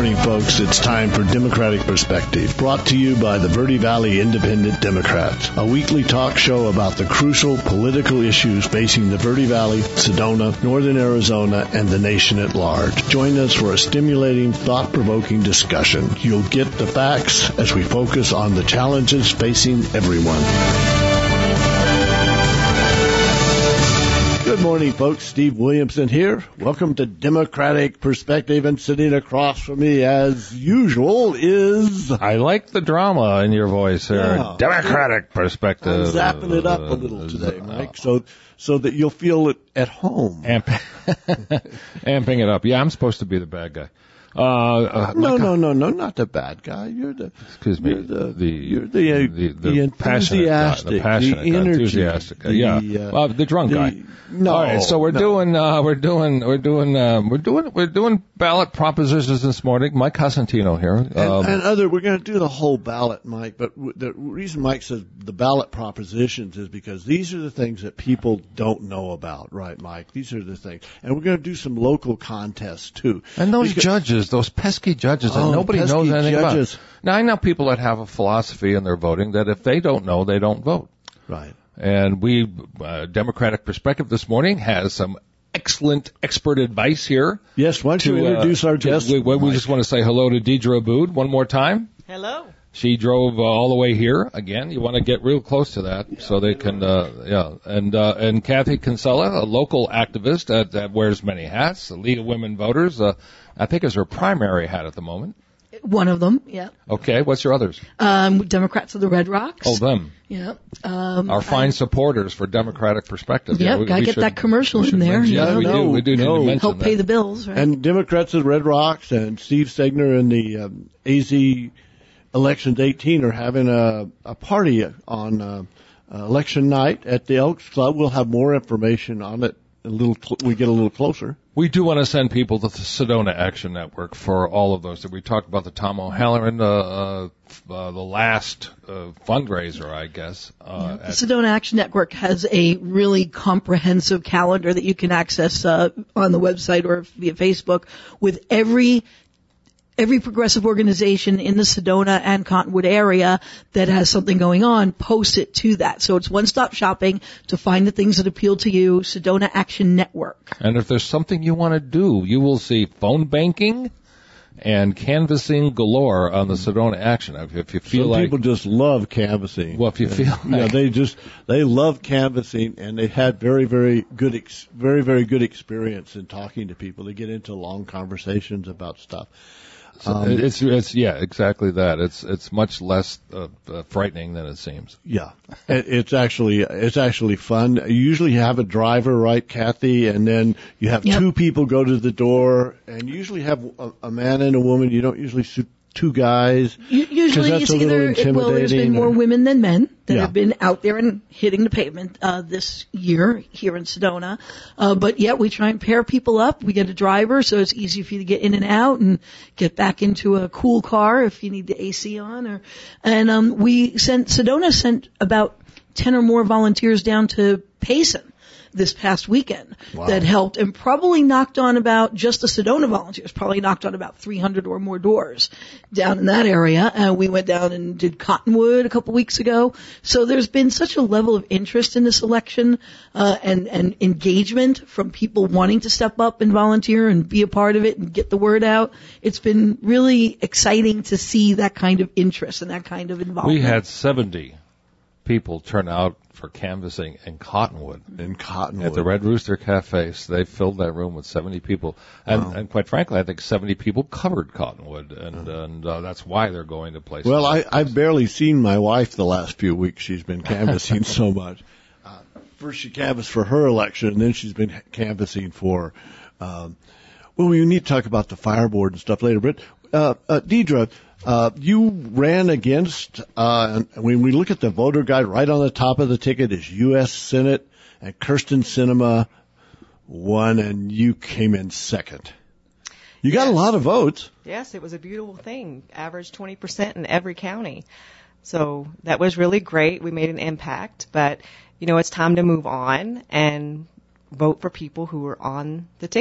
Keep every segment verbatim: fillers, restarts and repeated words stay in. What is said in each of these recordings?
morning, folks. It's time for Democratic Perspective, brought to you by the Verde Valley Independent Democrats, a weekly talk show about the crucial political issues facing the Verde Valley, Sedona, Northern Arizona, and the nation at large. Join us for a stimulating, thought-provoking discussion. You'll get the facts as we focus on the challenges facing everyone. Good morning, folks. Steve Williamson here. Welcome to Democratic Perspective, and sitting across from me, as usual, is... I like the drama in your voice there. Yeah. Democratic Perspective. I'm zapping it up a little today, Mike, so so that you'll feel it at home. Amp- Amping it up. Yeah, I'm supposed to be the bad guy. Uh, uh, no, no, no, no, not the bad guy. You're the... Excuse me. You're the, the, you're the, uh, the, the, the enthusiastic, enthusiastic, guy, the passionate the guy, energy, enthusiastic guy. the, Yeah, uh, well, the drunk the, guy. No, all right, so we're no. doing, uh, we're doing, we're doing, um, we're doing, we're doing ballot propositions this morning. Mike Cosentino here, and, um, and other. We're going to do the whole ballot, Mike. But w- the reason Mike says the ballot propositions is because these are the things that people don't know about, right, Mike? These are the things, and we're going to do some local contests too. And those because, judges, those pesky judges that oh, nobody pesky knows anything judges. about. Now, I know people that have a philosophy in their voting that if they don't know, they don't vote. Right. And we, uh, Democratic Perspective this morning has some excellent expert advice here. Yes, why don't to, you introduce uh, our guest? We, we, we just want to say hello to Deidre Abood one more time. Hello. She drove uh, all the way here. Again, you want to get real close to that yeah, so they can, uh, yeah. And uh, and Kathy Kinsella, a local activist that, that wears many hats, the League of Women Voters, uh, I think is her primary hat at the moment. One of them, yeah. Okay, what's your others? Um, Democrats of the Red Rocks. Oh, them. Yeah. Um, Our fine I, supporters for Democratic Perspective. Yeah, yeah we, gotta we get should, that commercial in there. Mention, yeah, you know? we No, do. We do no. need to mention Help that. pay the bills, right? And Democrats of Red Rocks and Steve Stegner and the um, A Z Elections eighteen are having a, a party on uh, uh, election night at the Elks Club. We'll have more information on it a little. Cl- we get a little closer. We do want to send people to the Sedona Action Network for all of those. We talked about the Tom O'Halloran, uh, uh, uh, the last uh, fundraiser, I guess. Uh, yeah, the Sedona Action Network has a really comprehensive calendar that you can access uh, on the website or via Facebook with every Every progressive organization in the Sedona and Cottonwood area that has something going on, post it to that. So it's one-stop shopping to find the things that appeal to you, Sedona Action Network. And if there's something you want to do, you will see phone banking and canvassing galore on the Sedona Action. If you feel Some like people just love canvassing. Well, if you feel like, yeah, they just they love canvassing, and they had very very good ex- very very good experience in talking to people. They get into long conversations about stuff. Um, it's it's yeah exactly that. It's it's much less uh, uh, frightening than it seems. Yeah, it, it's actually it's actually fun. You usually have a driver, right, Kathy, and then you have yep. two people go to the door, and you usually have a, a man and a woman. You don't usually suit two guys. Usually that's it's a little either, well, there's been more or, women than men that yeah. have been out there and hitting the pavement uh, this year here in Sedona. Uh, but yeah, we try and pair people up. We get a driver, so it's easy for you to get in and out and get back into a cool car if you need the A C on. Or And um, we sent, Sedona sent about ten or more volunteers down to Payson this past weekend wow. that helped and probably knocked on about, just the Sedona volunteers, probably knocked on about three hundred or more doors down in that area. And we went down and did Cottonwood a couple weeks ago. So there's been such a level of interest in this election uh, and, and engagement from people wanting to step up and volunteer and be a part of it and get the word out. It's been really exciting to see that kind of interest and that kind of involvement. We had seventy people turn out for canvassing in Cottonwood. In Cottonwood. At the Red Rooster Cafe. So they filled that room with seventy people. And, wow. and quite frankly, I think seventy people covered Cottonwood. And, uh-huh. and uh, that's why they're going to places. Well, like I, I've barely seen my wife the last few weeks. She's been canvassing so much. Uh, first she canvassed for her election, and then she's been canvassing for, um, well, we need to talk about the fire board and stuff later. But, uh, uh, Deidre, Uh, you ran against, uh, and when we look at the voter guide, right on the top of the ticket is U S Senate, and Kirsten Sinema won, and you came in second. You got yes. a lot of votes. Yes, it was a beautiful thing. Averaged twenty percent in every county. So that was really great. We made an impact, but, you know, it's time to move on and vote for people who are on the ticket.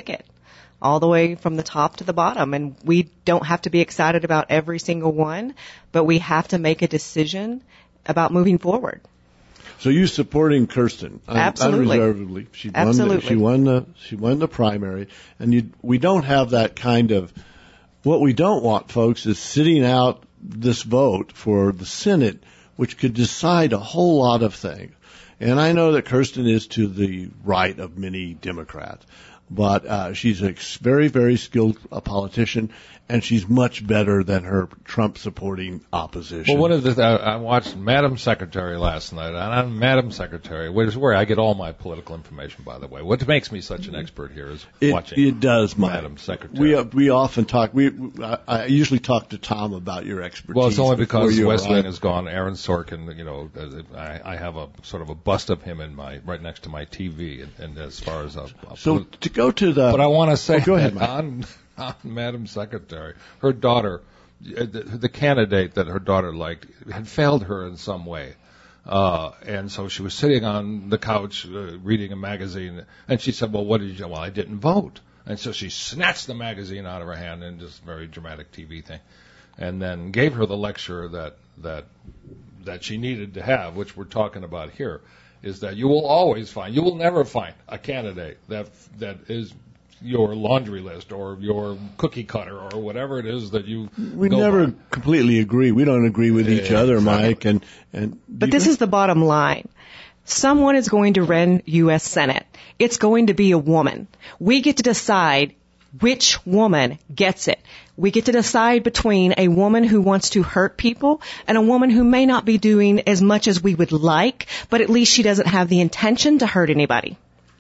all the way from the top to the bottom. And we don't have to be excited about every single one, but we have to make a decision about moving forward. So you supporting Kirsten un- Absolutely. unreservedly? She won. Absolutely. The, she won the. She won the primary, and you, we don't have that kind of. What we don't want, folks, is sitting out this vote for the Senate, which could decide a whole lot of things. And I know that Kirsten is to the right of many Democrats, but uh, she's a very, very skilled uh, politician, and she's much better than her Trump-supporting opposition. Well, one of the uh, I watched Madam Secretary last night, and I'm Madam Secretary, which is where I get all my political information, by the way. What makes me such an expert here is it, watching it does, Mike. Madam Secretary. We uh, we often talk. We I, I usually talk to Tom about your expertise. Well, it's only because West Wing arrive. is gone. Aaron Sorkin, you know, I, I have a sort of a bust of him in my right next to my T V, and, and as far as a, a So to go to the. But I want to say oh, go ahead, that Mike. on, on Madam Secretary, her daughter, the, the candidate that her daughter liked, had failed her in some way. Uh, and so she was sitting on the couch uh, reading a magazine, and she said, well, what did you do? Well, I didn't vote. And so she snatched the magazine out of her hand in just very dramatic T V thing, and then gave her the lecture that, that, that she needed to have, which we're talking about here, is that you will always find, you will never find a candidate that, that is your laundry list or your cookie cutter or whatever it is that you We go never by. completely agree. We don't agree with each Yeah, other, exactly. Mike. And and But this is the bottom line. Someone is going to run U S Senate. It's going to be a woman. We get to decide which woman gets it. We get to decide between a woman who wants to hurt people and a woman who may not be doing as much as we would like, but at least she doesn't have the intention to hurt anybody.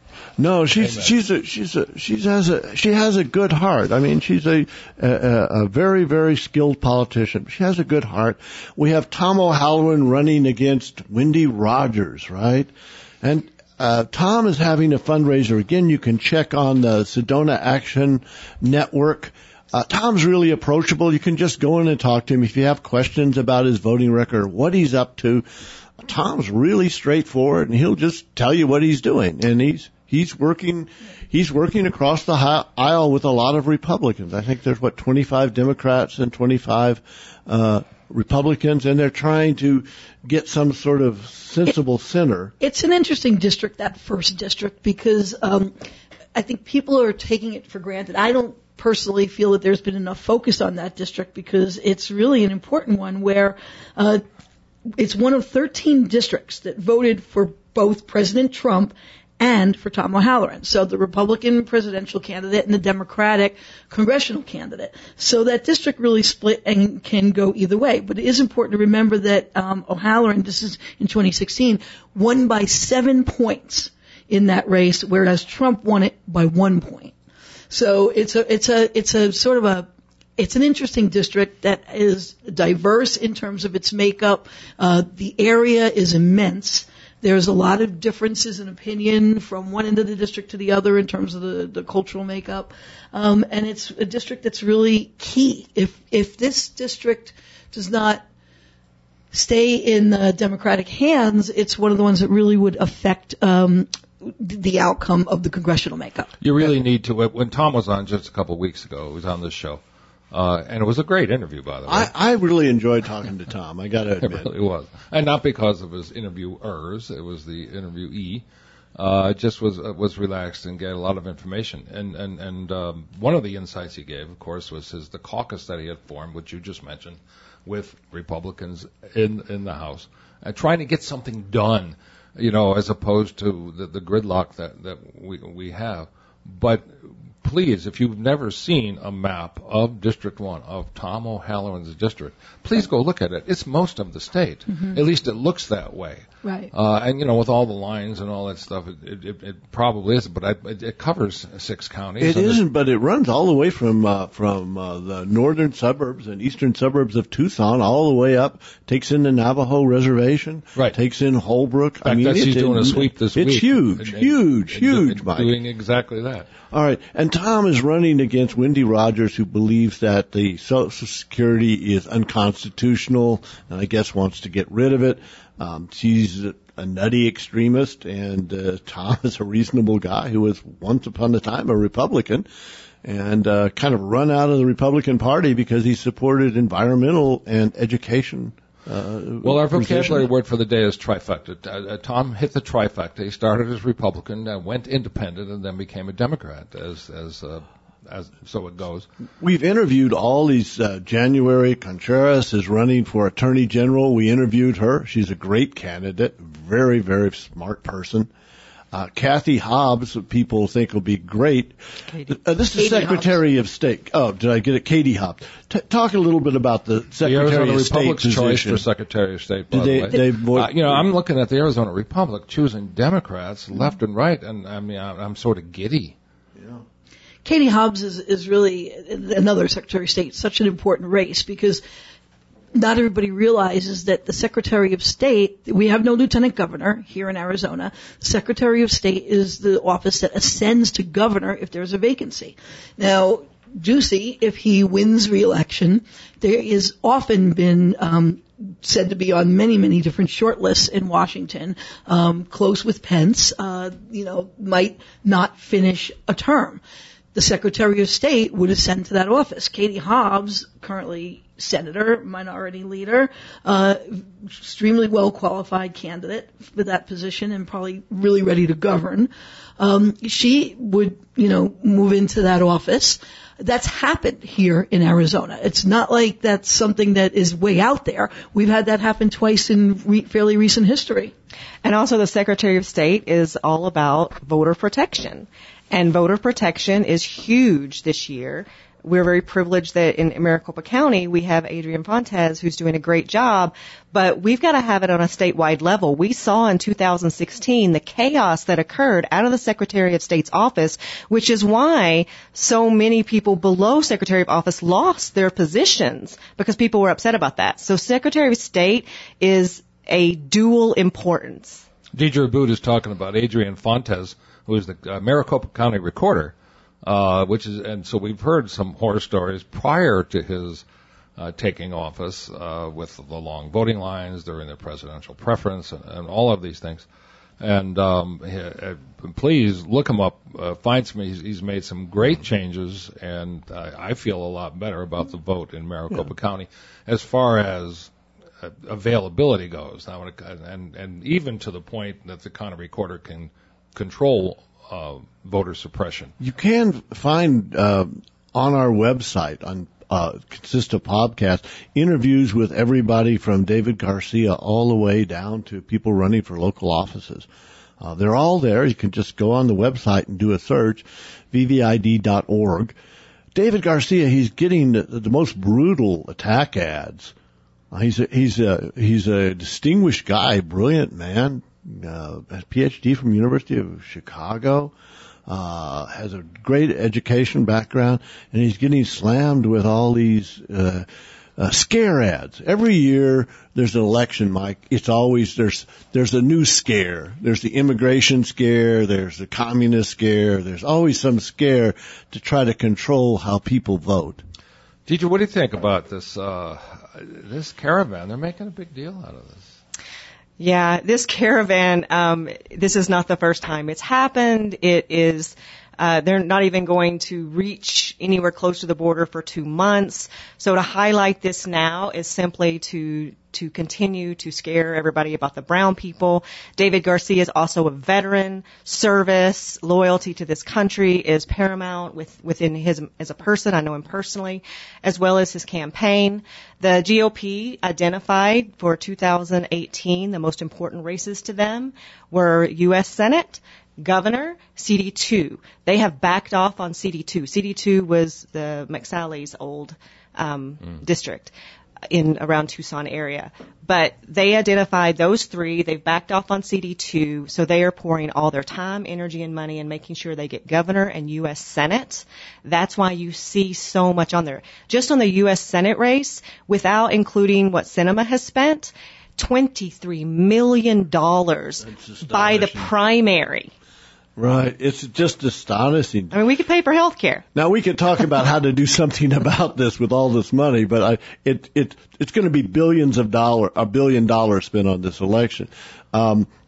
No, she's Amen. she's a she's a she has a she has a good heart. I mean, she's a, a a very very skilled politician. She has a good heart. We have Tom O'Halloran running against Wendy Rogers, right? And uh Tom is having a fundraiser. Again, you can check on the Sedona Action Network. Uh, Tom's really approachable. You can just go in and talk to him if you have questions about his voting record or what he's up to. Tom's really straightforward, and he'll just tell you what he's doing. And he's He's working, he's working across the hi- aisle with a lot of Republicans. I think there's what, twenty-five Democrats and twenty-five, uh, Republicans, and they're trying to get some sort of sensible center. It's an interesting district, that first district, because um, I think people are taking it for granted. I don't personally feel that there's been enough focus on that district because it's really an important one where uh, it's one of thirteen districts that voted for both President Trump and for Tom O'Halloran. So the Republican presidential candidate and the Democratic congressional candidate. So that district really split and can go either way. But it is important to remember that um, O'Halloran, this is in twenty sixteen, won by seven points in that race, whereas Trump won it by one point. So it's a it's a it's a sort of a it's an interesting district that is diverse in terms of its makeup. Uh, the area is immense. There's a lot of differences in opinion from one end of the district to the other in terms of the, the cultural makeup. Um, and it's a district that's really key. If, if this district does not stay in the Democratic hands, it's one of the ones that really would affect, um, the outcome of the congressional makeup. You really need to, when Tom was on just a couple of weeks ago, he was on this show, uh, and it was a great interview, by the way. I, I really enjoyed talking to Tom, I gotta It admit. really was. And not because of his interviewers, it was the interviewee. Uh, it just was, uh, was relaxed and gave a lot of information. And, and, and, um, one of the insights he gave, of course, was his, the caucus that he had formed, which you just mentioned, with Republicans in, in the House, uh, trying to get something done, you know, as opposed to the, the gridlock that, that we, we have. But please, if you've never seen a map of District one, of Tom O'Halloran's district, please go look at it. It's most of the state. Mm-hmm. At least it looks that way. Right. Uh, and, you know, with all the lines and all that stuff, it, it, it probably is, but I, it, it covers six counties. It isn't, but it runs all the way from uh, from uh, the northern suburbs and eastern suburbs of Tucson all the way up, takes in the Navajo Reservation, right. takes in Holbrook. In fact, I mean, that's, it's he's doing a sweep this it's week. It's huge, and, huge, and, huge, and Mike. Doing exactly that. All right, and Tom is running against Wendy Rogers, who believes that the Social Security is unconstitutional, and I guess wants to get rid of it. Um, she's a nutty extremist, and uh, Tom is a reasonable guy who was once upon a time a Republican, and uh, kind of run out of the Republican Party because he supported environmental and education. Uh, well, our vocabulary position. word for the day is trifecta. Uh, uh, Tom hit the trifecta. He started as Republican, uh, went independent, and then became a Democrat, as as uh, as so it goes. We've interviewed all these. Uh, January Contreras is running for Attorney General. We interviewed her. She's a great candidate, very, very smart person. Uh, Kathy Hobbs, people think will be great. Uh, this is Katie Secretary Hobbs. of State. Oh, did I get it? Katie Hobbs. T- talk a little bit about the The Secretary Arizona of State Republic's choice position. for Secretary of State, by Did they, the way. they vo- Uh, you know, I'm looking at the Arizona Republic choosing Democrats left and right, and I mean, I'm, I'm sort of giddy. Katie Hobbs is, is really another Secretary of State, such an important race because not everybody realizes that the Secretary of State, we have no Lieutenant Governor here in Arizona. The Secretary of State is the office that ascends to governor if there's a vacancy. Now, Ducey, if he wins re-election, there is often been um, said to be on many, many different shortlists in Washington, um, close with Pence, uh, you know, might not finish a term. The Secretary of State would ascend to that office. Katie Hobbs, currently senator, minority leader, uh, extremely well qualified candidate for that position and probably really ready to govern. Um, she would, you know, move into that office. That's happened here in Arizona. It's not like that's something that is way out there. We've had that happen twice in re- fairly recent history. And also the Secretary of State is all about voter protection. And voter protection is huge this year. We're very privileged that in Maricopa County we have Adrian Fontes who's doing a great job, but we've got to have it on a statewide level. We saw in two thousand sixteen the chaos that occurred out of the Secretary of State's office, which is why so many people below Secretary of Office lost their positions because people were upset about that. So Secretary of State is a dual importance. Deidre Boot is talking about Adrian Fontes, who is the uh, Maricopa County Recorder, uh, which is, and so we've heard some horror stories prior to his uh, taking office uh, with the long voting lines during the presidential preference and, and all of these things. And um, he, uh, please look him up. Uh, find some. He's, he's made some great changes, and uh, I feel a lot better about the vote in Maricopa yeah. County as far as uh, availability goes. Now, and and even to the point that the county recorder can control uh, voter suppression. You can find uh, on our website, on uh, Consista podcast, interviews with everybody from David Garcia all the way down to people running for local offices. Uh, they're all there. You can just go on the website and do a search, v v i d dot org. David Garcia, he's getting the, the most brutal attack ads. Uh, he's a, he's a he's a distinguished guy, brilliant man. Uh, has a P H D from University of Chicago, uh, has a great education background, and he's getting slammed with all these uh, uh, scare ads. Every year there's an election, Mike. It's always there's there's a new scare. There's the immigration scare. There's the communist scare. There's always some scare to try to control how people vote. Teacher, what do you think about this uh, this caravan? They're making a big deal out of this. Yeah, this caravan, um, this is not the first time it's happened. It is, uh, they're not even going to reach anywhere close to the border for two months. So to highlight this now is simply to, to continue to scare everybody about the brown people. David Garcia is also a veteran. Service, loyalty to this country is paramount with, within his, as a person. I know him personally, as well as his campaign. The G O P identified for two thousand eighteen the most important races to them were U S Senate, Governor, C D two. They have backed off on C D two. C D two was the McSally's old um, mm. district in around Tucson area. But they identified those three. They've backed off on C D two, so they are pouring all their time, energy, and money in making sure they get governor and U S Senate. That's why you see so much on there. Just on the U S Senate race, without including what Sinema has spent, twenty-three million dollars by the primary. Right. It's just astonishing. I mean, we could pay for health care. Now, we could talk about how to do something about this with all this money, but I, it, it, it's going to be billions of dollars, a billion dollars spent on this election. Um,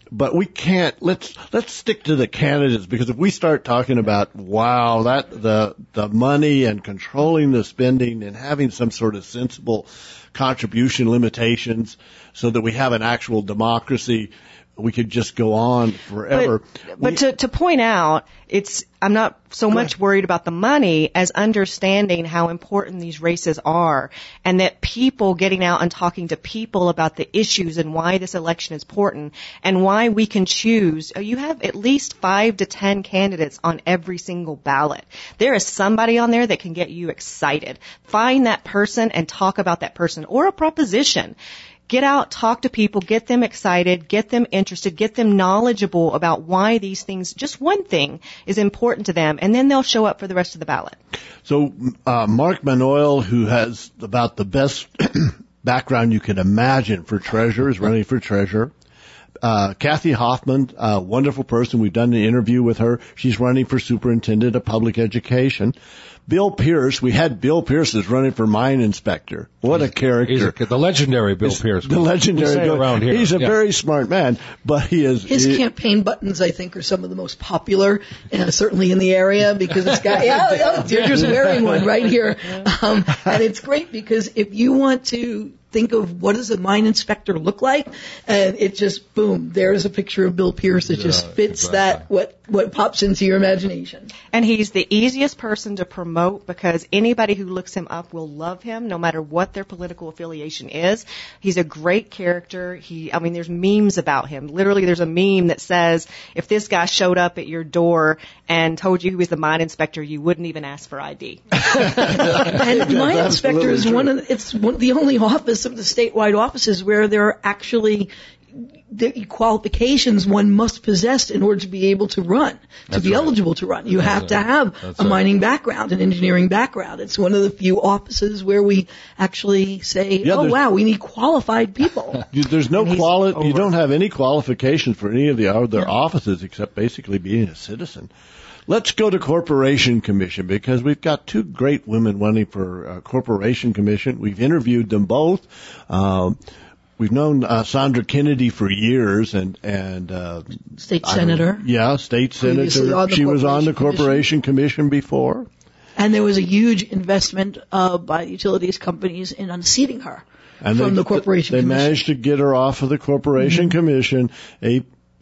but we can't, let's, let's stick to the candidates, because if we start talking about, wow, that, the, the money and controlling the spending and having some sort of sensible contribution limitations so that we have an actual democracy, we could just go on forever. But, but to, to point out, it's, I'm not so much worried about the money as understanding how important these races are, and that people getting out and talking to people about the issues and why this election is important and why we can choose. You have at least five to ten candidates on every single ballot. There is somebody on there that can get you excited. Find that person and talk about that person or a proposition. Get out, talk to people, get them excited, get them interested, get them knowledgeable about why these things, just one thing, is important to them, and then they'll show up for the rest of the ballot. So uh, Mark Manoyle, who has about the best background you can imagine for treasurer, is running for treasurer. Uh, Kathy Hoffman, a wonderful person. We've done an interview with her. She's running for superintendent of public education. Bill Pierce, we had Bill Pierce is running for mine inspector. What he's, a character. He's a, the legendary Bill he's, Pierce. The legendary Bill. Around here. He's a yeah. very smart man, but he is. His he, campaign buttons, I think, are some of the most popular, uh, certainly in the area, because it's got, yeah, yeah, Deirdre's wearing one right here. Um, and it's great because if you want to think of what does a mine inspector look like, and it just, boom, there's a picture of Bill Pierce that yeah, just fits exactly. that, what, what pops into your imagination. And he's the easiest person to promote because anybody who looks him up will love him no matter what their political affiliation is. He's a great character. He, I mean, there's memes about him. Literally, there's a meme that says, if this guy showed up at your door and told you he was the mine inspector, you wouldn't even ask for I D. And mine inspector is one of the, it's one, the only office of the statewide offices where there are actually the qualifications one must possess in order to be able to run, to That's be right. eligible to run. You That's have right. to have That's a mining right. background, an engineering background. It's one of the few offices where we actually say, yeah, oh, wow, we need qualified people. There's no quali- you don't have any qualifications for any of the other yeah. offices except basically being a citizen. Let's go to Corporation Commission because we've got two great women running for uh, Corporation Commission. We've interviewed them both. Um, we've known uh, Sandra Kennedy for years, and and uh, state senator. Yeah, state senator. She was on the Corporation Commission before. And there was a huge investment uh, by utilities companies in unseating her and from they, the Corporation they Commission. They managed to get her off of the Corporation mm-hmm. Commission. A,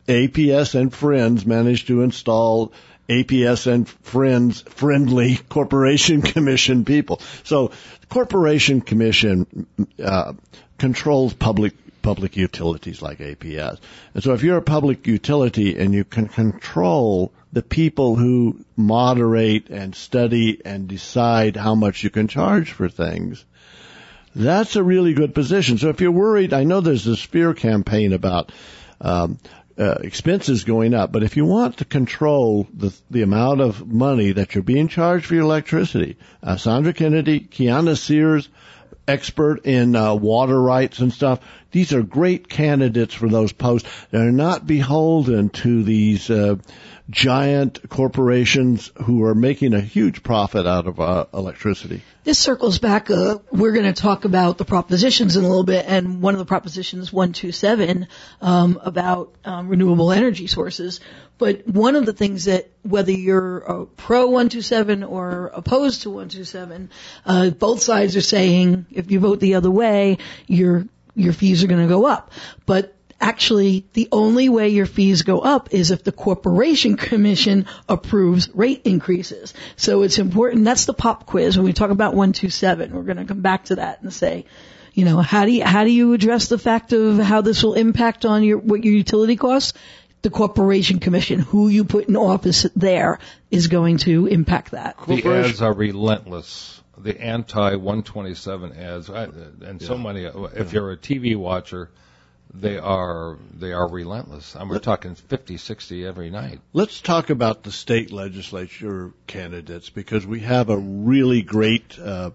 APS and Friends managed to install A P S and Friends friendly Corporation Commission people. So the Corporation Commission uh, controls public public utilities like A P S. And so if you're a public utility and you can control the people who moderate and study and decide how much you can charge for things, that's a really good position. So if you're worried, I know there's this fear campaign about um Uh, expenses going up, but if you want to control the the amount of money that you're being charged for your electricity, uh, Sandra Kennedy, Kiana Sears, expert in uh, water rights and stuff, these are great candidates for those posts. They're not beholden to these uh, giant corporations who are making a huge profit out of uh, electricity. This circles back, uh, we're going to talk about the propositions in a little bit, and one of the propositions, one two seven, um, about um, renewable energy sources. But one of the things that, whether you're uh, pro one two seven or opposed to one two seven, uh, both sides are saying if you vote the other way, your your fees are going to go up. But actually, the only way your fees go up is if the Corporation Commission approves rate increases. So it's important. That's the pop quiz. When we talk about one two seven, we're going to come back to that and say, you know, how do you, how do you address the fact of how this will impact on your, what your utility costs? The Corporation Commission, who you put in office there, is going to impact that. The ads are relentless. The anti one twenty-seven ads, and so yeah. many, if you're a T V watcher, They are they are relentless. I mean, we're talking fifty, sixty every night. Let's talk about the state legislature candidates because we have a really great uh,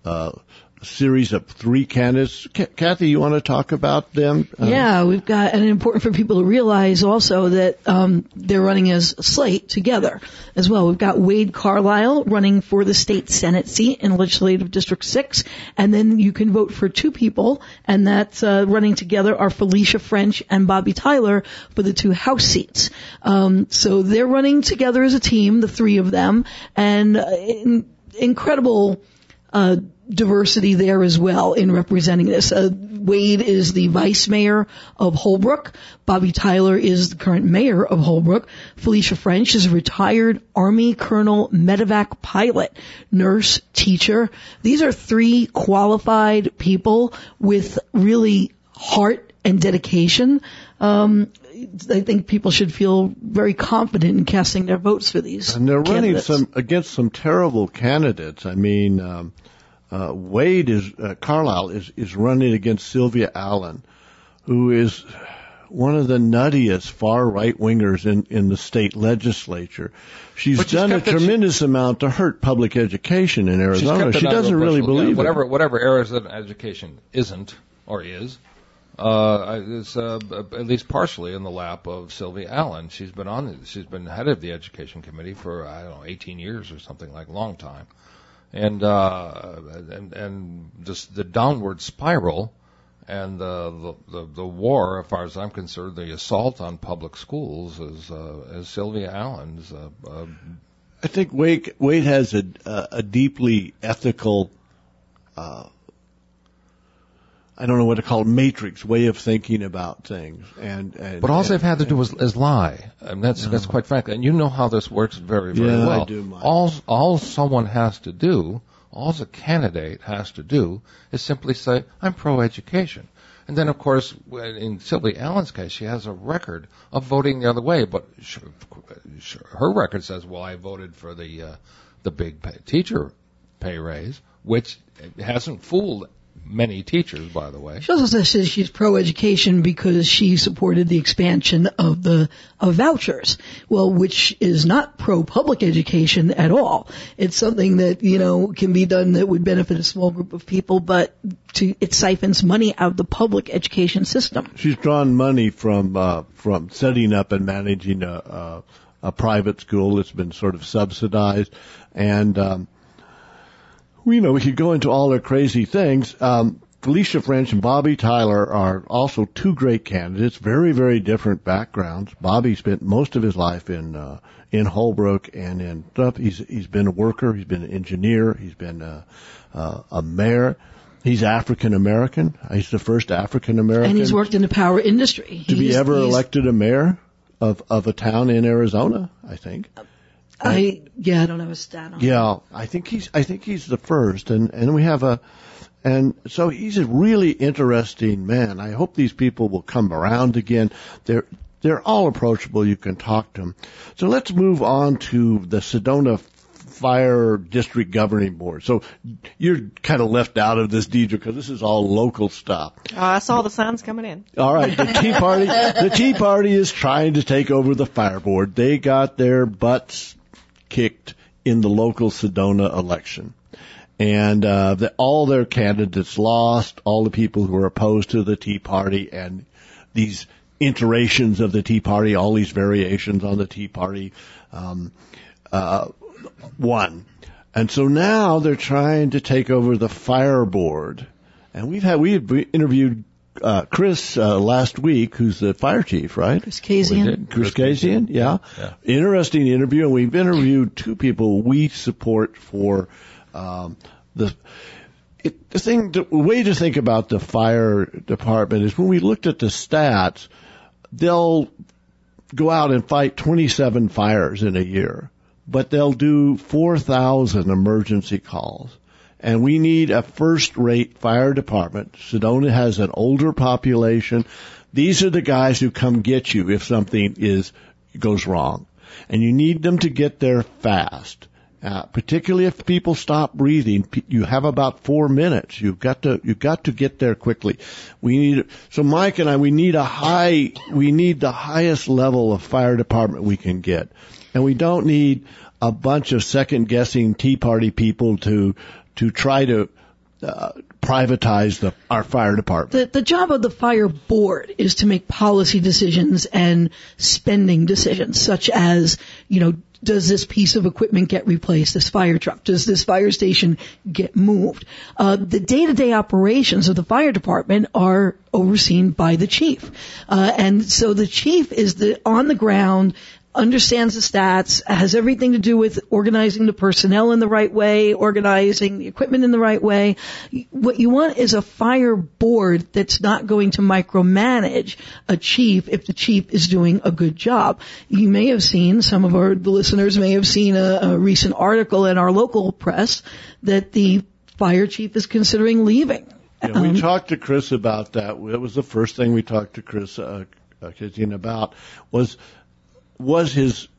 uh, series of three candidates. C- Kathy, you want to talk about them? Uh, yeah, we've got, and important for people to realize also that um, they're running as a slate together as well. We've got Wade Carlisle running for the state Senate seat in Legislative District six, and then you can vote for two people, and that's uh, running together are Felicia French and Bobby Tyler for the two House seats. Um, so they're running together as a team, the three of them, and uh, in, incredible uh diversity there as well in representing this. Uh, Wade is the vice mayor of Holbrook. Bobby Tyler is the current mayor of Holbrook. Felicia French is a retired Army Colonel medevac pilot, nurse, teacher. These are three qualified people with really heart and dedication. Um, I think people should feel very confident in casting their votes for these And they're candidates. running some against some terrible candidates. I mean, um, Uh, Wade is, uh, Carlisle is, is running against Sylvia Allen, who is one of the nuttiest far right wingers in, in the state legislature. She's But she's done a kept it- tremendous amount to hurt public education in She's Arizona. kept it She out of doesn't her really bushel. believe Yeah, whatever, it. whatever Arizona education isn't or is, uh, is uh, at least partially in the lap of Sylvia Allen. She's been on, she's been head of the education committee for I don't know eighteen years or something like, a long time. And, uh, and, and just the downward spiral and the, the, the war, as far as I'm concerned, the assault on public schools is, uh, is Sylvia Allen's, uh, uh, I think Wade, Wade has a, a, a deeply ethical, uh, I don't know what to call it, matrix way of thinking about things. And, and But all and, they've had to do is, is lie. And that's, No. that's quite frankly. And you know how this works very, very Yeah, I well. do, Mike. All, all someone has to do, all a candidate has to do is simply say, I'm pro-education. And then, of course, in Sylvia Allen's case, she has a record of voting the other way. But her record says, well, I voted for the, uh, the big pay, teacher pay raise, which hasn't fooled many teachers, by the way. She also says she's pro-education because she supported the expansion of the of vouchers, well, which is not pro-public education at all. It's something that, you know, can be done that would benefit a small group of people, but to, it siphons money out of the public education system. She's drawn money from uh, from setting up and managing a, a, a private school that's been sort of subsidized, and um, you know we could go into all their crazy things. Um, Felicia French and Bobby Tyler are also two great candidates, very very different backgrounds. Bobby spent most of his life in uh, in Holbrook and in stuff. He's he's been a worker, he's been an engineer, he's been a, uh, a mayor. He's African American. He's the first African American. And he's worked in the power industry. to be He's- ever he's- elected a mayor of of a town in Arizona, I think. I, yeah, I don't have a stat on Yeah, I think he's I think he's the first, and and we have a, and so he's a really interesting man. I hope these people will come around again. They're they're all approachable. You can talk to them. So let's move on to the Sedona Fire District Governing Board. So you're kind of left out of this, Deidre, because this is all local stuff. Uh, I saw the signs coming in. All right, the Tea Party, the Tea Party is trying to take over the fire board. They got their butts kicked in the local Sedona election, and uh, the, all their candidates lost. All the people who were opposed to the Tea Party and these iterations of the Tea Party, all these variations on the Tea Party, um, uh, won. And so now they're trying to take over the fire board. And we've had we interviewed uh, Chris uh, last week, who's the fire chief, right? Chris Kazian. Chris Kazian, yeah. Yeah. Interesting interview, and we've interviewed two people we support for um, the. It, the thing, the way to think about the fire department is when we looked at the stats, they'll go out and fight twenty-seven fires in a year, but they'll do four thousand emergency calls. And we need a first-rate fire department. Sedona has an older population. These are the guys who come get you if something is goes wrong. And you need them to get there fast. Uh, particularly if people stop breathing, you have about four minutes. You've got to, you've got to get there quickly. We need, so Mike and I, we need a high, we need the highest level of fire department we can get. And we don't need a bunch of second guessing Tea Party people to, to try to uh, privatize the, our fire department. The, the job of the fire board is to make policy decisions and spending decisions, such as, you know, does this piece of equipment get replaced, this fire truck? Does this fire station get moved? Uh, the day-to-day operations of the fire department are overseen by the chief. Uh, and so the chief is the on the ground, understands the stats, has everything to do with organizing the personnel in the right way, organizing the equipment in the right way. What you want is a fire board that's not going to micromanage a chief if the chief is doing a good job. You may have seen, some of our the listeners may have seen a, a recent article in our local press that the fire chief is considering leaving. Yeah, we um, talked to Chris about that. That was the first thing we talked to Chris uh, uh, Kitchen about was was his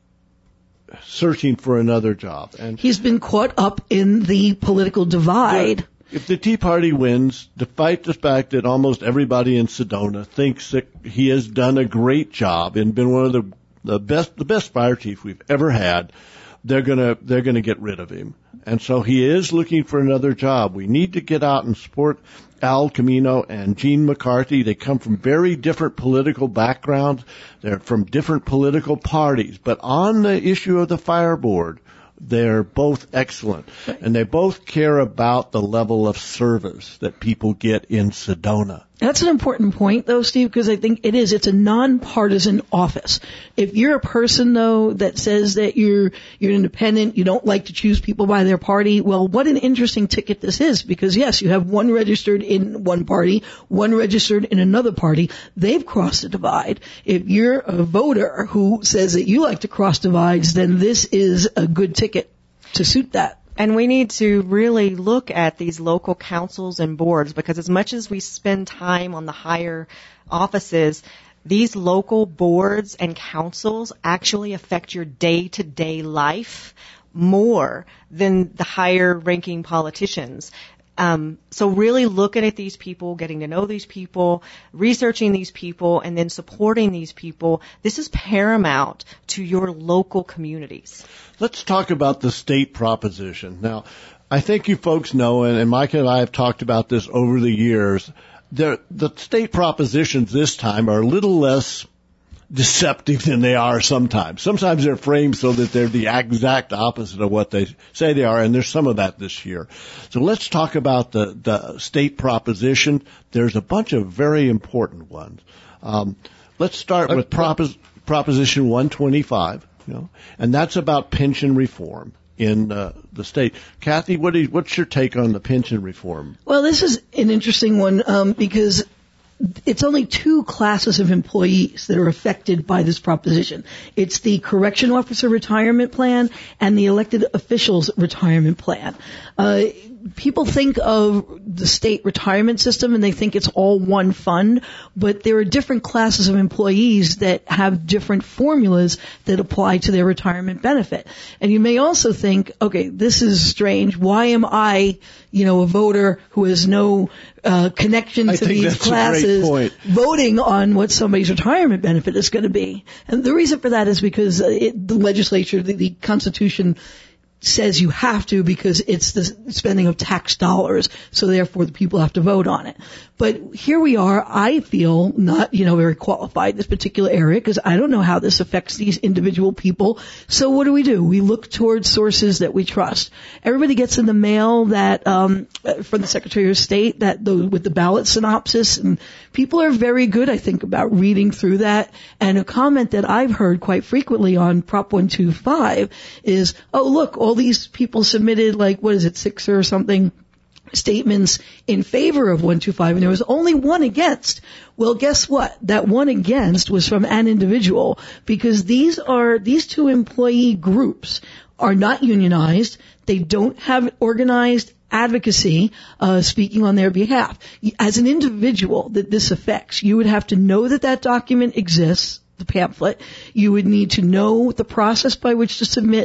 searching for another job. And he's been caught up in the political divide. If the Tea Party wins, despite the fact that almost everybody in Sedona thinks that he has done a great job and been one of the, the best the best fire chief we've ever had, they're gonna they're gonna get rid of him. And so he is looking for another job. We need to get out and support Al Camino and Gene McCarthy. They come from very different political backgrounds. They're from different political parties. But on the issue of the fire board, they're both excellent. And they both care about the level of service that people get in Sedona. That's an important point, though, Steve, because I think it is. It's a nonpartisan office. If you're a person, though, that says that you're you're independent, you don't like to choose people by their party, well, what an interesting ticket this is. Because, yes, you have one registered in one party, one registered in another party. They've crossed the divide. If you're a voter who says that you like to cross divides, then this is a good ticket to suit that. And we need to really look at these local councils and boards, because as much as we spend time on the higher offices, these local boards and councils actually affect your day-to-day life more than the higher-ranking politicians. Um, so really looking at these people, getting to know these people, researching these people, and then supporting these people, this is paramount to your local communities. Let's talk about the state proposition. Now, I think you folks know, and, and Mike and I have talked about this over the years, the state propositions this time are a little less deceptive than they are sometimes. Sometimes they're framed so that they're the exact opposite of what they say they are, and there's some of that this year. So let's talk about the, the state proposition. There's a bunch of very important ones. Um, let's start with propos- Proposition one twenty-five, you know, and that's about pension reform in uh, the state. Kathy, what do you, what's your take on the pension reform? Well, this is an interesting one um, because it's only two classes of employees that are affected by this proposition. It's the correction officer retirement plan and the elected officials retirement plan. Uh, people think of the state retirement system and they think it's all one fund, but there are different classes of employees that have different formulas that apply to their retirement benefit. And you may also think, okay, this is strange. Why am I, you know, a voter who has no uh, connection I to think these that's classes a great point. voting on what somebody's retirement benefit is going to be? And the reason for that is because uh, it, the legislature, the, the Constitution says you have to because it's the spending of tax dollars, so therefore the people have to vote on it. But here we are, I feel not, you know, very qualified in this particular area because I don't know how this affects these individual people. So what do we do? We look towards sources that we trust. Everybody gets in the mail that, um, from the Secretary of State, that the, with the ballot synopsis, and people are very good, I think, about reading through that. And a comment that I've heard quite frequently on Prop one twenty-five is, oh, look, all these people submitted, like, what is it, six or something statements in favor of one twenty-five, and there was only one against. Well, guess what? That one against was from an individual, because these are, these two employee groups are not unionized. They don't have organized advocacy, uh, speaking on their behalf. As an individual that this affects, you would have to know that that document exists, the pamphlet. You would need to know the process by which to submit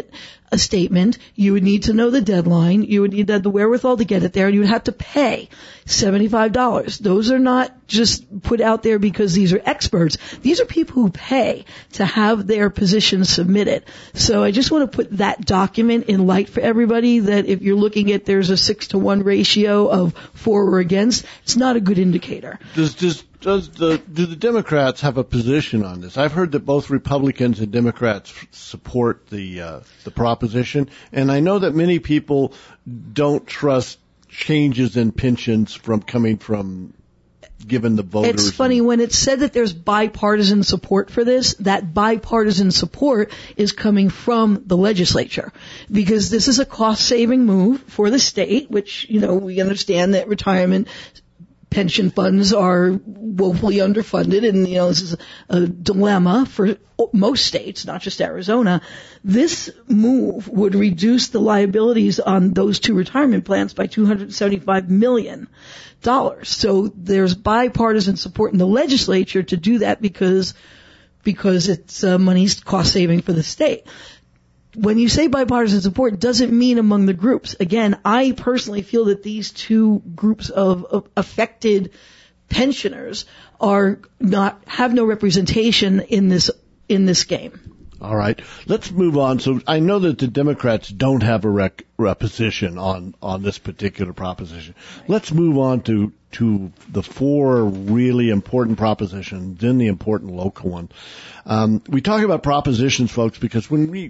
a statement. You would need to know the deadline. You would need to have the wherewithal to get it there, and you would have to pay seventy-five dollars. Those are not just put out there because these are experts. These are people who pay to have their positions submitted. So I just want to put that document in light for everybody, that if you're looking at there's a six to one ratio of for or against, it's not a good indicator. Does, does, does the, do the Democrats have a position on this? I've heard that both Republicans and Democrats f- support the, uh, the proposition, and I know that many people don't trust changes in pensions from coming from given the voters. It's funny, when it's said that there's bipartisan support for this, that bipartisan support is coming from the legislature, because this is a cost-saving move for the state, which, you know, we understand that retirement pension funds are woefully underfunded, and, you know, this is a dilemma for most states, not just Arizona. This move would reduce the liabilities on those two retirement plans by two hundred seventy-five million dollars. So there's bipartisan support in the legislature to do that because because it's uh, money's cost saving for the state. When you say bipartisan support, it doesn't mean among the groups. Again, I personally feel that these two groups of, of affected pensioners are not have no representation in this in this game. All right, let's move on. So I know that the Democrats don't have a, rec- a position on, on this particular proposition. Let's move on to, to the four really important propositions, then the important local one. Um, we talk about propositions, folks, because when we,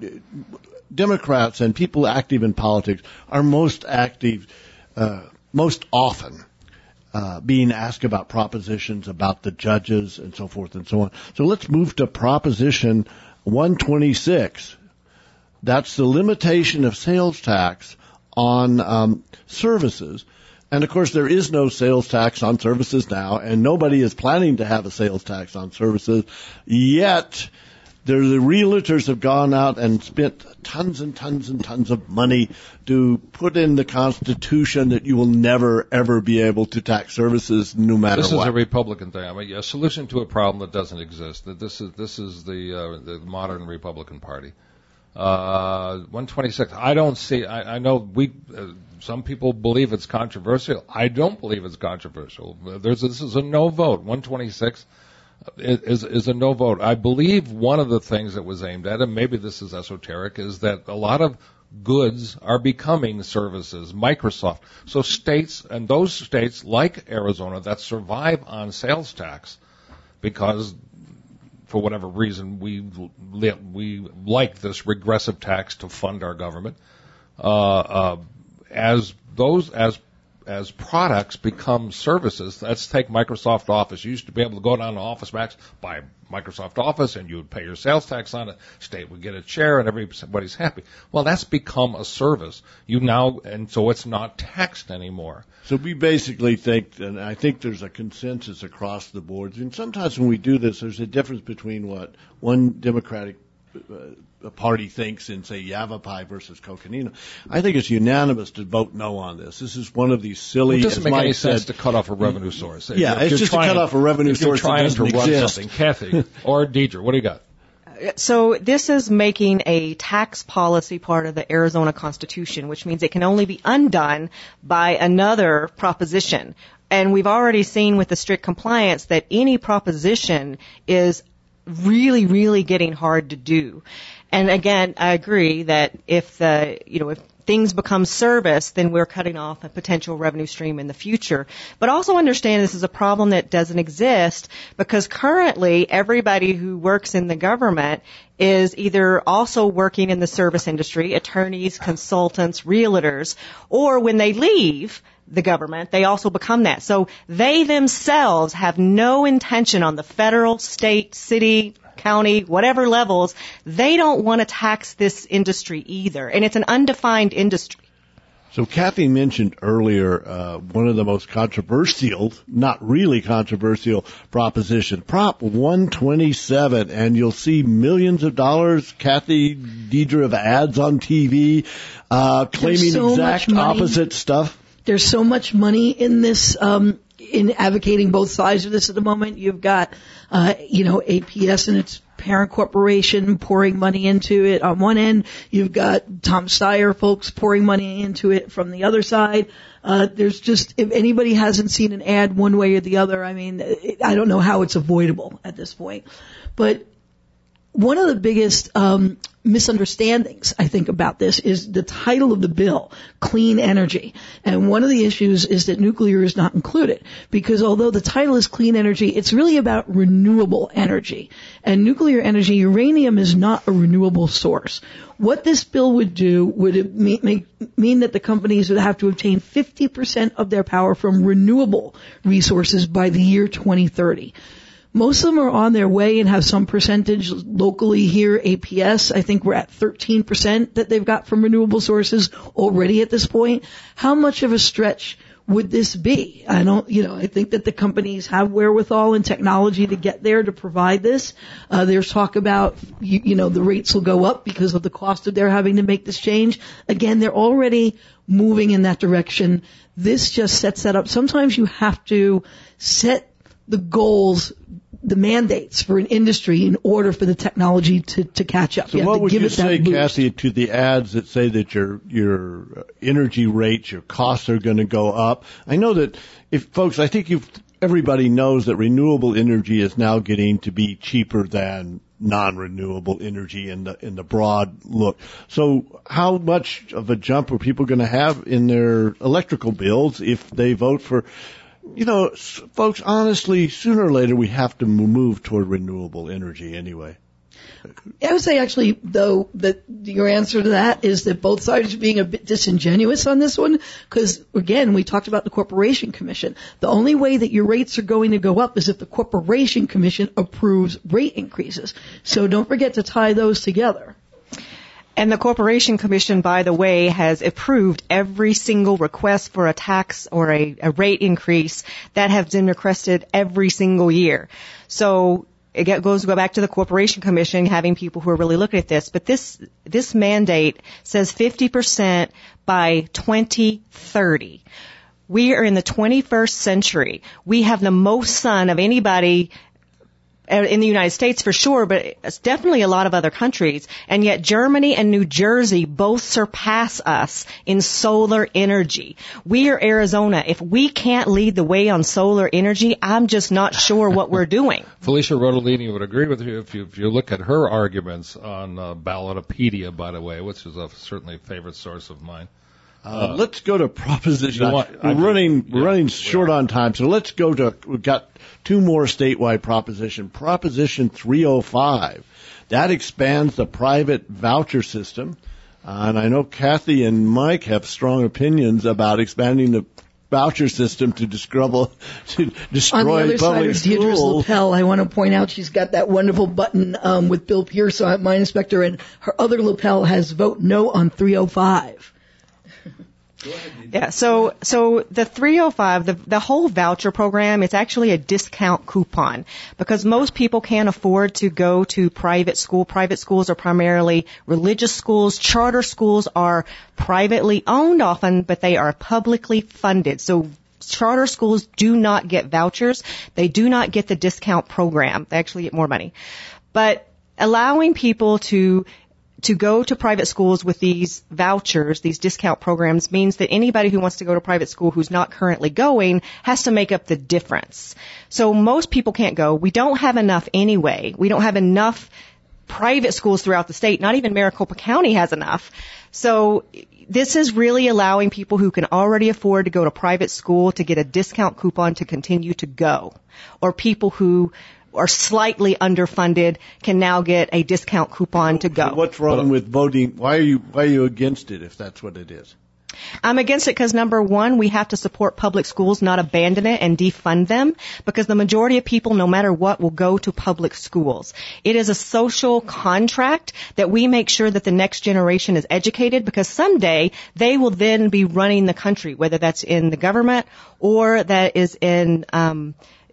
Democrats and people active in politics are most active, uh, most often Uh, being asked about propositions about the judges and so forth and so on. So let's move to Proposition one twenty-six. That's the limitation of sales tax on um, services. And, of course, there is no sales tax on services now, and nobody is planning to have a sales tax on services. Yet, there, the realtors have gone out and spent tons and tons and tons of money to put in the Constitution that you will never, ever be able to tax services no matter this what. This is a Republican thing. I mean, a solution to a problem that doesn't exist. That this is this is the uh, the modern Republican Party. Uh, one twenty-six. I don't see. I, I know we. Uh, some people believe it's controversial. I don't believe it's controversial. There's this is a no vote. one twenty-six. Is, is a no vote. I believe one of the things that was aimed at, and maybe this is esoteric, is that a lot of goods are becoming services. Microsoft. So states, and those states like Arizona that survive on sales tax, because for whatever reason we we like this regressive tax to fund our government. Uh, uh, as those as As products become services, let's take Microsoft Office. You used to be able to go down to Office Max, buy Microsoft Office, and you would pay your sales tax on it. State would get a share, and everybody's happy. Well, that's become a service. You now, and so it's not taxed anymore. So we basically think, and I think there's a consensus across the board, and sometimes when we do this, there's a difference between what one Democratic uh, party thinks in, say, Yavapai versus Coconino. I think it's unanimous to vote no on this. This is one of these silly, well, it doesn't as make Mike any said, sense to cut off a revenue source. Yeah, if it's just trying, to cut off a revenue if source you're trying that doesn't to run exist. something. Kathy or Deidre, what do you got? So this is making a tax policy part of the Arizona Constitution, which means it can only be undone by another proposition. And we've already seen with the strict compliance that any proposition is really, really getting hard to do. And again, I agree that if the, you know, if things become service, then we're cutting off a potential revenue stream in the future. But also understand this is a problem that doesn't exist because currently everybody who works in the government is either also working in the service industry, attorneys, consultants, realtors, or when they leave the government, they also become that. So they themselves have no intention on the federal, state, city, county, whatever levels, they don't want to tax this industry either. And it's an undefined industry. So Kathy mentioned earlier uh, one of the most controversial, not really controversial, proposition, Prop one twenty-seven, and you'll see millions of dollars, Kathy, Deidre, of ads on T V uh, claiming so exact opposite stuff. There's so much money in this um in advocating both sides of this at the moment. You've got, uh, you know, A P S and its parent corporation pouring money into it on one end. You've got Tom Steyer folks pouring money into it from the other side. Uh, there's just, if anybody hasn't seen an ad one way or the other, I mean, I don't know how it's avoidable at this point. But one of the biggest um, misunderstandings, I think, about this is the title of the bill, Clean Energy. And one of the issues is that nuclear is not included, because although the title is Clean Energy, it's really about renewable energy. And nuclear energy, uranium is not a renewable source. What this bill would do would it mean, make, mean that the companies would have to obtain fifty percent of their power from renewable resources by the year twenty thirty. Most of them are on their way and have some percentage locally here. A P S, I think we're at thirteen percent that they've got from renewable sources already at this point. How much of a stretch would this be? I don't, you know, I think that the companies have wherewithal and technology to get there to provide this. Uh, there's talk about, you, you know, the rates will go up because of the cost of their having to make this change. Again, they're already moving in that direction. This just sets that up. Sometimes you have to set the goals, the mandates for an industry in order for the technology to, to catch up. So you what would give you it that say, boost. Kathy, to the ads that say that your your energy rates, your costs are going to go up? I know that if folks, I think you've everybody knows that renewable energy is now getting to be cheaper than non-renewable energy in the in the broad look. So how much of a jump are people going to have in their electrical bills if they vote for? You know, folks, honestly, sooner or later we have to move toward renewable energy anyway. I would say actually, though, that your answer to that is that both sides are being a bit disingenuous on this one, because, again, we talked about the Corporation Commission. The only way that your rates are going to go up is if the Corporation Commission approves rate increases. So don't forget to tie those together. And the Corporation Commission, by the way, has approved every single request for a tax or a, a rate increase that has been requested every single year. So it goes to go back to the Corporation Commission, having people who are really looking at this. But this this mandate says fifty percent by twenty thirty. We are in the twenty-first century. We have the most sun of anybody in the United States for sure, but it's definitely a lot of other countries. And yet Germany and New Jersey both surpass us in solar energy. We are Arizona. If we can't lead the way on solar energy, I'm just not sure what we're doing. Felicia Rodolini would agree with you if you, if you look at her arguments on uh, Ballotopedia, by the way, which is a, certainly a favorite source of mine. Uh, uh, let's go to proposition. Want, we're I mean, running, we're yeah, running short on time, so let's go to. We've got two more statewide proposition. Proposition three oh five, that expands the private voucher system, uh, and I know Kathy and Mike have strong opinions about expanding the voucher system to destroy to destroy on the other public side of Deirdre's schools. lapel, I want to point out she's got that wonderful button um, with Bill Pierce on it, Mine Inspector, and her other lapel has vote no on three oh five. Yeah, so so the three oh five, the the whole voucher program, it's actually a discount coupon because most people can't afford to go to private school. Private schools are primarily religious schools. Charter schools are privately owned often, but they are publicly funded. So charter schools do not get vouchers. They do not get the discount program. They actually get more money. But allowing people to to go to private schools with these vouchers, these discount programs, means that anybody who wants to go to private school who's not currently going has to make up the difference. So most people can't go. We don't have enough anyway. We don't have enough private schools throughout the state. Not even Maricopa County has enough. So this is really allowing people who can already afford to go to private school to get a discount coupon to continue to go, or people who are slightly underfunded can now get a discount coupon to go. So what's wrong with voting? Why are you why are you against it if that's what it is? I'm against it because, number one, we have to support public schools, not abandon it and defund them, because the majority of people, no matter what, will go to public schools. It is a social contract that we make sure that the next generation is educated, because someday they will then be running the country, whether that's in the government or that is in um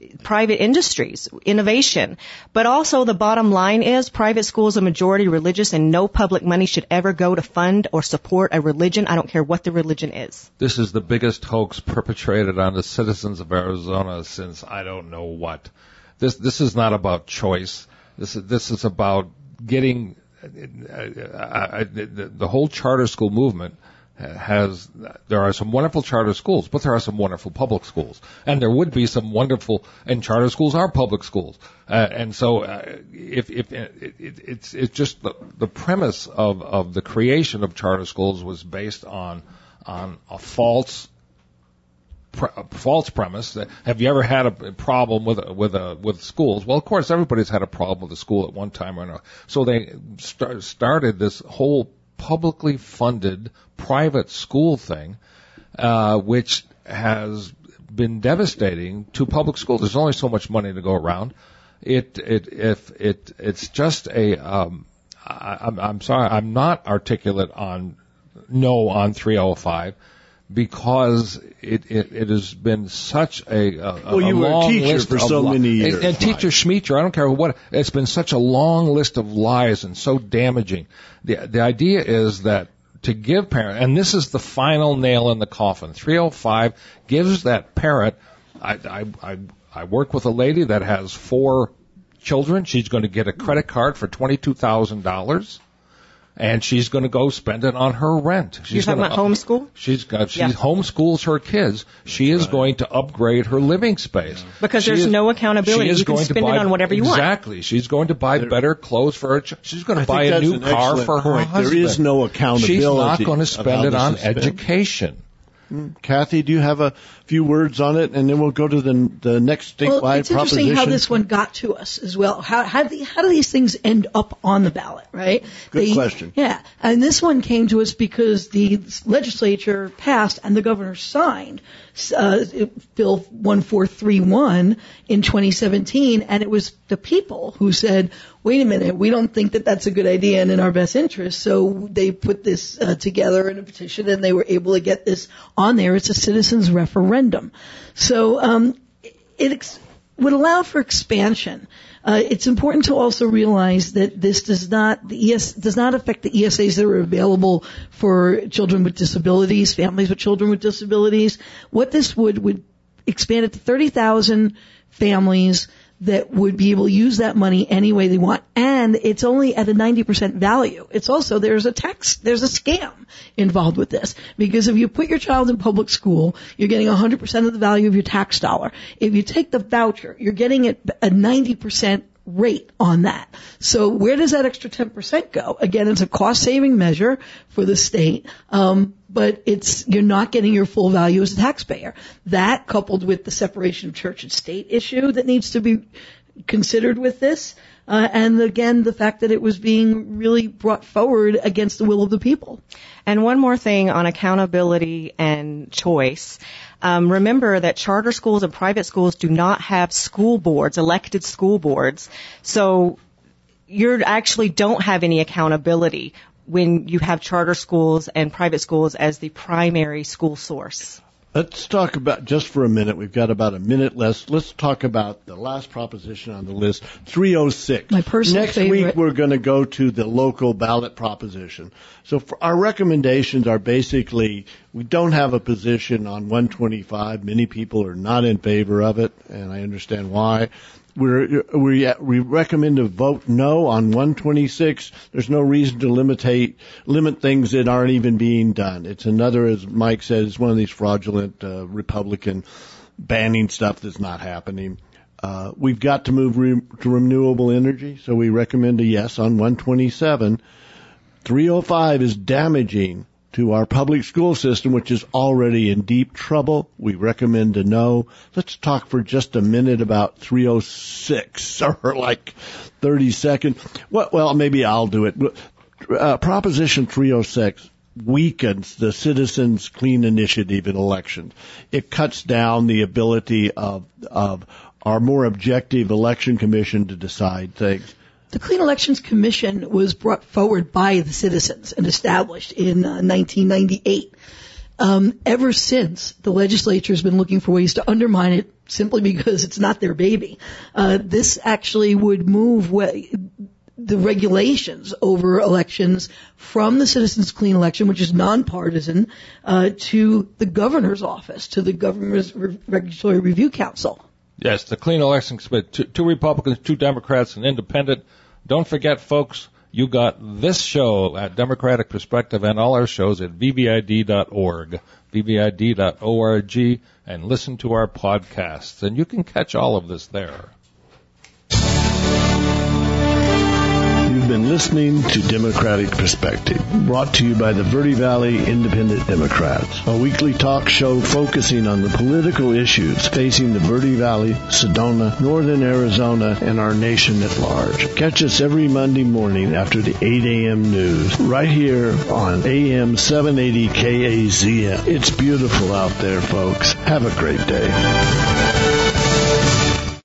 private industries, innovation. But also the bottom line is private schools are majority religious and no public money should ever go to fund or support a religion. I don't care what the religion is. This is the biggest hoax perpetrated on the citizens of Arizona since I don't know what. This this is not about choice. This is this is about getting uh, uh, the, the whole charter school movement has, there are some wonderful charter schools, but there are some wonderful public schools. And there would be some wonderful, and charter schools are public schools. Uh, and so, uh, if, if, it, it, it's, it's just the, the premise of, of the creation of charter schools was based on, on a false, pre, a false premise. That, have you ever had a problem with, with, a, with schools? Well, of course, everybody's had a problem with a school at one time or another. So they start, started this whole publicly funded private school thing, uh, which has been devastating to public schools. There's only so much money to go around. It, it, if it, it's just a, um, I, I'm, I'm sorry, I'm not articulate on no on three oh five because it, it, it has been such a, a, well, a you were long a teacher list for of so li- many years. And, and teacher Schmeacher, I don't care what, it's been such a long list of lies and so damaging. The, the idea is that to give parents, and this is the final nail in the coffin, three oh five gives that parent, I, I, I, I work with a lady that has four children. She's going to get a credit card for twenty-two thousand dollars. And she's going to go spend it on her rent. She's You're talking gonna, about homeschool? She's got, she Yeah. homeschools her kids. She is right. going to upgrade her living space. Because She there's is- no accountability. she is You can going to spend buy, it on whatever you want. Exactly. She's going to buy better clothes for her. Ch- she's going to I buy think a that's new an car excellent for her point. husband. There is no accountability. She's not going to of spend how it this on is spent. education. Kathy, do you have a few words on it, and then we'll go to the the next statewide Well, it's interesting proposition? how this one got to us as well. How how do, the, how do these things end up on the ballot, right? Good They- question. Yeah, and this one came to us because the legislature passed and the governor signed uh, Bill one four three one in twenty seventeen, and it was the people who said, wait a minute, we don't think that that's a good idea and in our best interest. So they put this uh, together in a petition, and they were able to get this on there. It's a citizens referendum. So um, it ex- would allow for expansion. Uh, it's important to also realize that this does not the E S does not affect the E S As that are available for children with disabilities, families with children with disabilities. What this would would expand it to thirty thousand families that would be able to use that money any way they want. And it's only at a ninety percent value. It's also, there's a tax, there's a scam involved with this. Because if you put your child in public school, you're getting one hundred percent of the value of your tax dollar. If you take the voucher, you're getting it a ninety percent rate on that. So where does that extra ten percent go? Again, it's a cost-saving measure for the state, um, but it's you're not getting your full value as a taxpayer. That, coupled with the separation of church and state issue that needs to be considered with this, uh, and again, the fact that it was being really brought forward against the will of the people. And one more thing on accountability and choice. Um, remember that charter schools and private schools do not have school boards, elected school boards. So you actually don't have any accountability when you have charter schools and private schools as the primary school source. Let's talk about, just for a minute, we've got about a minute less. Let's talk about the last proposition on the list, three oh six. My personal Next favorite. week, we're going to go to the local ballot proposition. So for our recommendations are basically, we don't have a position on one twenty-five. Many people are not in favor of it, and I understand why. We're, we we recommend to vote no on one twenty-six. There's no reason to limitate limit things that aren't even being done. It's another, as Mike said, it's one of these fraudulent uh, Republican banning stuff that's not happening. Uh, we've got to move re- to renewable energy, so we recommend a yes on one twenty-seven. three oh five is damaging to our public school system, which is already in deep trouble. We recommend a no. Let's talk for just a minute about three oh six, or like thirty seconds. Well, well maybe I'll do it. Uh, Proposition three oh six weakens the Citizens Clean Initiative in elections. It cuts down the ability of, of our more objective election commission to decide things. The Clean Elections Commission was brought forward by the citizens and established in uh, nineteen ninety-eight. Um, ever since, the legislature has been looking for ways to undermine it simply because it's not their baby. Uh, this actually would move way, the regulations over elections from the Citizens Clean Election, which is nonpartisan, uh, to the governor's office, to the governor's Re- regulatory review council. Yes, the Clean Election Committee, two, two Republicans, two Democrats, an independent. Don't forget, folks, you got this show at Democratic Perspective and all our shows at V V I D dot org, V V I D dot org, and listen to our podcasts. And you can catch all of this there. You've been listening to Democratic Perspective, brought to you by the Verde Valley Independent Democrats, a weekly talk show focusing on the political issues facing the Verde Valley, Sedona, Northern Arizona, and our nation at large. Catch us every Monday morning after the eight a.m. news, right here on A M seven eighty K A Z M. It's beautiful out there, folks. Have a great day.